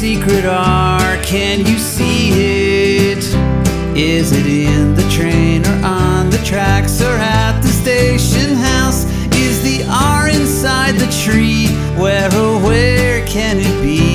secret R? Can you see it? Is it in the train or on the tracks or at the station house? Is the R inside the tree? Where, oh where can it be?